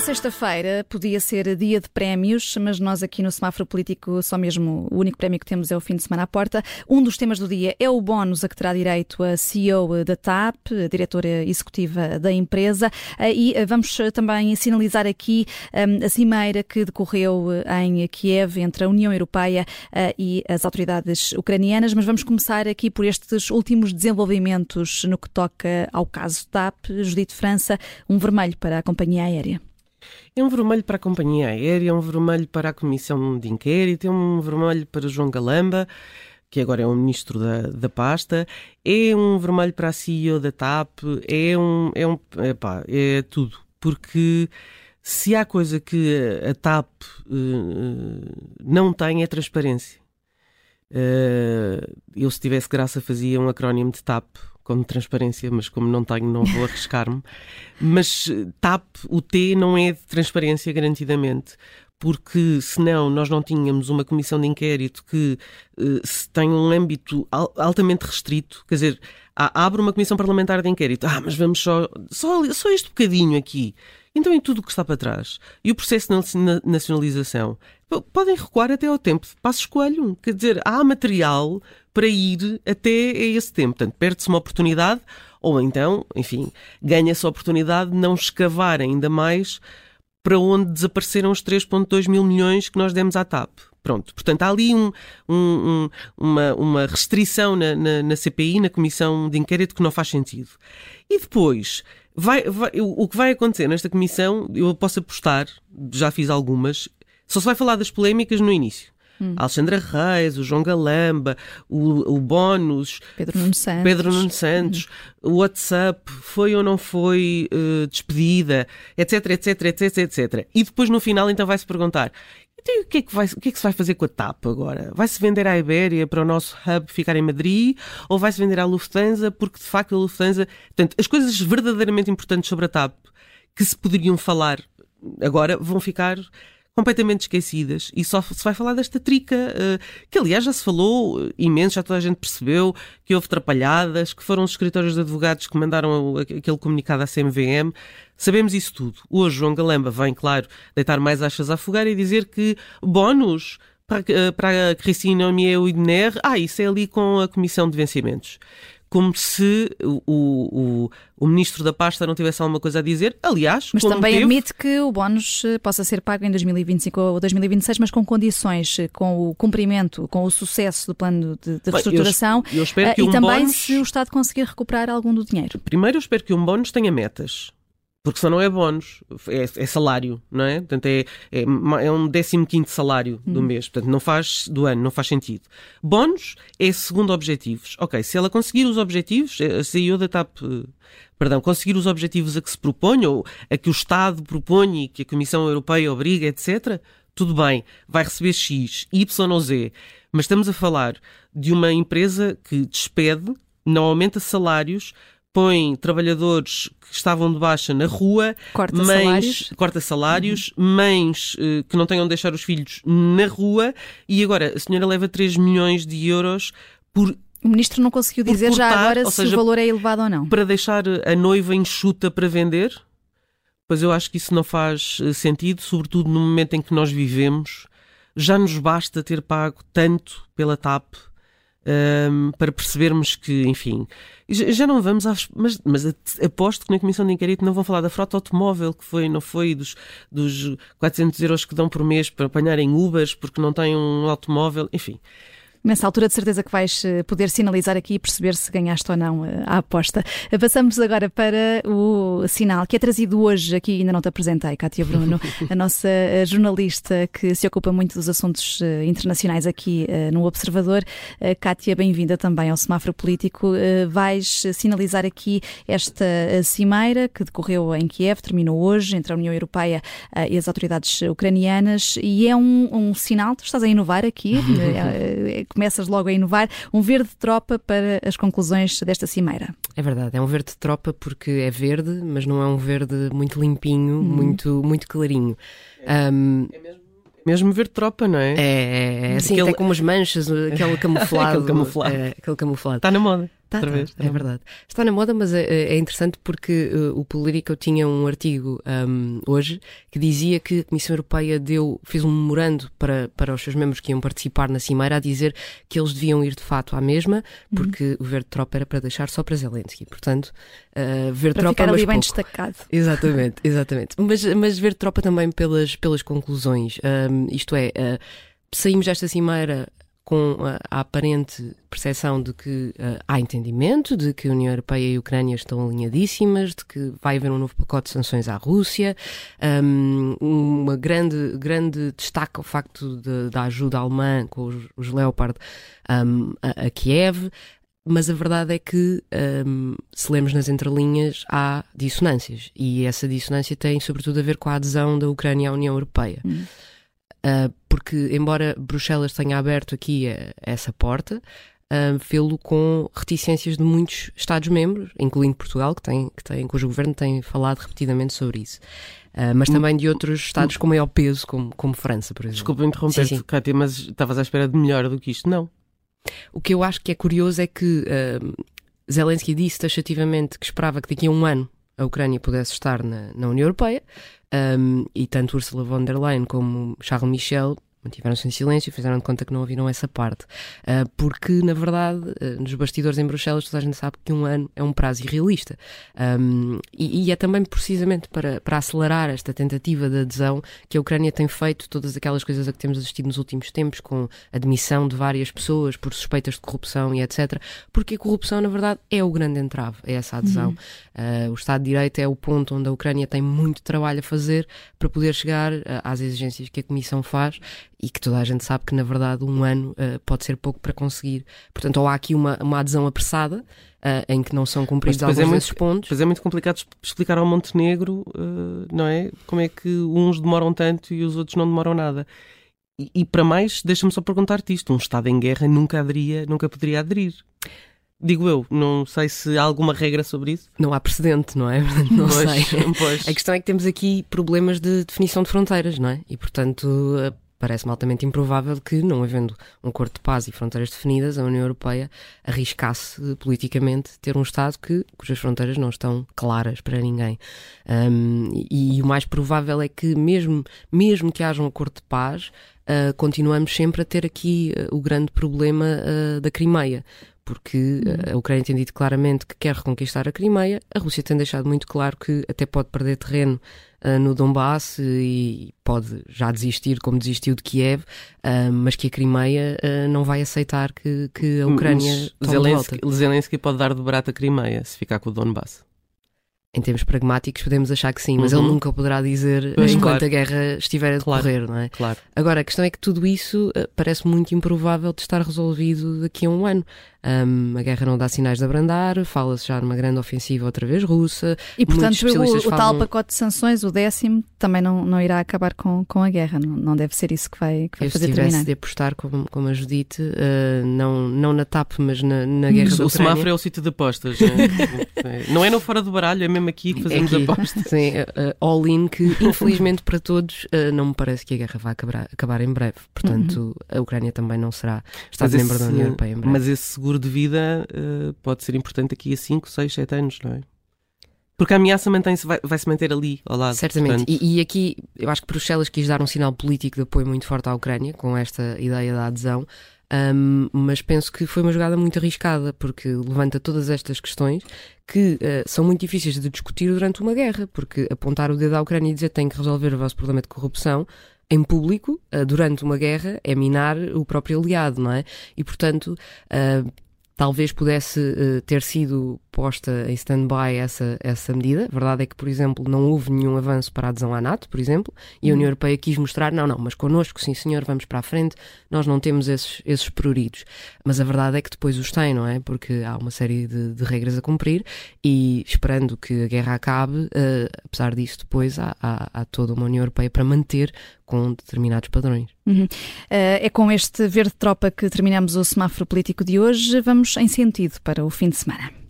sexta-feira podia ser dia de prémios, mas nós aqui no Semáforo Político só mesmo o único prémio que temos é o fim de semana à porta. Um dos temas do dia é o bónus a que terá direito a CEO da TAP, a diretora executiva da empresa, e vamos também sinalizar aqui a cimeira que decorreu em Kiev entre a União Europeia e as autoridades ucranianas, mas vamos começar aqui por estes últimos desenvolvimentos no que toca ao caso TAP. Judite França, um vermelho para a companhia aérea. É um vermelho para a companhia aérea, é um vermelho para a comissão de inquérito, é um vermelho para João Galamba, que agora é o ministro da pasta, é um vermelho para a CEO da TAP, é tudo. Porque se há coisa que a TAP não tem é transparência. Eu, se tivesse graça, fazia um acrónimo de TAP, como transparência, mas como não tenho, não vou arriscar-me. Mas TAP, o T não é de transparência, garantidamente, porque senão nós não tínhamos uma comissão de inquérito que tem um âmbito altamente restrito. Quer dizer, abre uma comissão parlamentar de inquérito, mas vamos só este bocadinho aqui. Então, em tudo o que está para trás. E o processo de nacionalização. Podem recuar até ao tempo de Passos Coelho. Quer dizer, há material para ir até a esse tempo. Portanto, perde-se uma oportunidade, ou então, enfim, ganha-se a oportunidade de não escavar ainda mais para onde desapareceram os 3,2 mil milhões que nós demos à TAP. Pronto, portanto, há ali uma restrição na CPI, na Comissão de Inquérito, que não faz sentido. E depois, o que vai acontecer nesta comissão, eu posso apostar, já fiz algumas, só se vai falar das polémicas no início. Alexandra Reis, o João Galamba, o bónus, Pedro Nuno Santos, o WhatsApp, foi ou não foi despedida, etc, etc, etc, etc. E depois no final então vai-se perguntar, então, o que é que se vai fazer com a TAP agora? Vai-se vender à Ibéria para o nosso hub ficar em Madrid? Ou vai-se vender à Lufthansa? Porque, de facto, a Lufthansa... Portanto, as coisas verdadeiramente importantes sobre a TAP que se poderiam falar agora vão ficar completamente esquecidas. E só se vai falar desta trica, que, aliás, já se falou imenso, já toda a gente percebeu que houve trapalhadas, que foram os escritórios de advogados que mandaram aquele comunicado à CMVM. Sabemos isso tudo. Hoje, João Galamba vem, claro, deitar mais achas à fogueira e dizer que bónus para a Christine Omier-Udner, isso é ali com a Comissão de Vencimentos. Como se o ministro da pasta não tivesse alguma coisa a dizer. Aliás, mas também admite que o bónus possa ser pago em 2025 ou 2026, mas com condições, com o cumprimento, com o sucesso do plano de reestruturação. Eu espero que e também se o Estado conseguir recuperar algum do dinheiro. Primeiro, eu espero que um bónus tenha metas. Porque só não é bónus, é salário, não é? Portanto, é um 15º salário do mês, portanto, do ano, não faz sentido. Bónus é segundo objetivos. Ok, se ela conseguir os objetivos, a CEO da TAP, conseguir os objetivos a que se propõe, ou a que o Estado propõe e que a Comissão Europeia obriga, etc., tudo bem, vai receber X, Y ou Z. Mas estamos a falar de uma empresa que despede, não aumenta salários, põe trabalhadores que estavam de baixa na rua, corta salários, mães que não tenham de deixar os filhos na rua, e agora a senhora leva 3 milhões de euros por... O ministro não conseguiu dizer já agora se o valor é elevado ou não. Para deixar a noiva enxuta para vender? Pois eu acho que isso não faz sentido, sobretudo no momento em que nós vivemos. Já nos basta ter pago tanto pela TAP, para percebermos que, enfim, já não vamos mas aposto que na Comissão de Inquérito não vão falar da frota automóvel, que não foi dos 400 euros que dão por mês para apanharem Ubers porque não têm um automóvel, enfim. Nessa altura, de certeza que vais poder sinalizar aqui e perceber se ganhaste ou não a aposta. Passamos agora para o sinal que é trazido hoje, aqui ainda não te apresentei, Cátia Bruno, a nossa jornalista que se ocupa muito dos assuntos internacionais aqui no Observador. Cátia, bem-vinda também ao Semáforo Político. Vais sinalizar aqui esta cimeira que decorreu em Kiev, terminou hoje, entre a União Europeia e as autoridades ucranianas, e é um sinal, tu estás a inovar aqui, começas logo a inovar, um verde de tropa para as conclusões desta cimeira. É verdade, é um verde de tropa porque é verde, mas não é um verde muito limpinho, muito clarinho. É mesmo verde de tropa, não é? É assim, até com umas manchas, aquele camuflado. Aquele camuflado. Aquele camuflado. Está na moda. outra vez. É verdade. Está na moda, mas é interessante porque o Politico tinha um artigo hoje que dizia que a Comissão Europeia fez um memorando para os seus membros que iam participar na cimeira a dizer que eles deviam ir de fato à mesma, porque o verde tropa era para deixar só para Zelensky. Portanto, verde para tropa ficar ali bem pouco. destacado. Exatamente. Mas verde tropa também pelas conclusões. Isto é, saímos desta cimeira com a aparente percepção de que há entendimento, de que a União Europeia e a Ucrânia estão alinhadíssimas, de que vai haver um novo pacote de sanções à Rússia, uma grande destaque ao facto da ajuda alemã com os Leopard a Kiev, mas a verdade é que, se lemos nas entrelinhas, há dissonâncias, e essa dissonância tem sobretudo a ver com a adesão da Ucrânia à União Europeia. Porque, embora Bruxelas tenha aberto aqui essa porta, fê-lo com reticências de muitos Estados-membros, incluindo Portugal, cujo governo tem falado repetidamente sobre isso. Mas também de outros Estados com maior peso, como França, por exemplo. Desculpa interromper-te, Cátia, mas estavas à espera de melhor do que isto? Não. O que eu acho que é curioso é que Zelensky disse taxativamente que esperava que daqui a um ano a Ucrânia pudesse estar na União Europeia, e tanto Ursula von der Leyen como Charles Michel mantiveram-se em silêncio e fizeram de conta que não ouviram essa parte. Porque, na verdade, nos bastidores em Bruxelas, toda a gente sabe que um ano é um prazo irrealista. E é também precisamente para acelerar esta tentativa de adesão que a Ucrânia tem feito todas aquelas coisas a que temos assistido nos últimos tempos, com a demissão de várias pessoas por suspeitas de corrupção e etc. Porque a corrupção, na verdade, é o grande entrave a essa adesão. O Estado de Direito é o ponto onde a Ucrânia tem muito trabalho a fazer para poder chegar às exigências que a Comissão faz, e que toda a gente sabe que, na verdade, um ano pode ser pouco para conseguir. Portanto, ou há aqui uma adesão apressada, em que não são cumpridos alguns desses pontos. Pois é muito complicado explicar ao Montenegro, não é? Como é que uns demoram tanto e os outros não demoram nada. E para mais, deixa-me só perguntar-te isto. Um Estado em guerra nunca poderia aderir. Digo eu, não sei se há alguma regra sobre isso. Não há precedente, não é? Não sei. A questão é que temos aqui problemas de definição de fronteiras, não é? E, portanto, parece-me altamente improvável que, não havendo um acordo de paz e fronteiras definidas, a União Europeia arriscasse politicamente ter um Estado cujas fronteiras não estão claras para ninguém. E o mais provável é que, mesmo que haja um acordo de paz, continuamos sempre a ter aqui o grande problema da Crimeia. Porque a Ucrânia tem dito claramente que quer reconquistar a Crimeia, a Rússia tem deixado muito claro que até pode perder terreno no Donbass e pode já desistir, como desistiu de Kiev, mas que a Crimeia não vai aceitar que a Ucrânia tome de volta. Zelensky pode dar de barato a Crimeia se ficar com o Donbass. Em termos pragmáticos podemos achar que sim, mas ele nunca poderá dizer enquanto a guerra estiver a decorrer, não é? Claro. Agora, a questão é que tudo isso parece muito improvável de estar resolvido daqui a um ano. A guerra não dá sinais de abrandar, fala-se já numa grande ofensiva outra vez russa. E, portanto, o tal pacote de sanções, o 10º, também não irá acabar com a guerra. Não deve ser isso que vai fazer terminar. Se tivesse de apostar, como a Judite, não na TAP, mas na guerra da Ucrânia. O semáforo é o sítio de apostas. Não é no fora do baralho, é mesmo aqui que fazemos apostas. Sim, all-in, que infelizmente para todos não me parece que a guerra vai acabar em breve. Portanto, a Ucrânia também não será Estado-membro da União Europeia em breve. Mas esse seguro de vida pode ser importante aqui a 5, 6, 7 anos, não é? Porque a ameaça vai se manter ali ao lado. Certamente. Portanto... E aqui eu acho que Bruxelas quis dar um sinal político de apoio muito forte à Ucrânia com esta ideia da adesão, mas penso que foi uma jogada muito arriscada, porque levanta todas estas questões que são muito difíceis de discutir durante uma guerra, porque apontar o dedo à Ucrânia e dizer que tem que resolver o vosso problema de corrupção em público, durante uma guerra, é minar o próprio aliado, não é? E, portanto, talvez pudesse ter sido posta em stand-by essa medida. A verdade é que, por exemplo, não houve nenhum avanço para a adesão à NATO, por exemplo, e a União Europeia quis mostrar, não, mas connosco, sim senhor, vamos para a frente, nós não temos esses pruridos. Mas a verdade é que depois os tem, não é? Porque há uma série de regras a cumprir e, esperando que a guerra acabe, apesar disso, depois há toda uma União Europeia para manter com determinados padrões. É com este verde tropa que terminamos o semáforo político de hoje. Vamos em sentido para o fim de semana.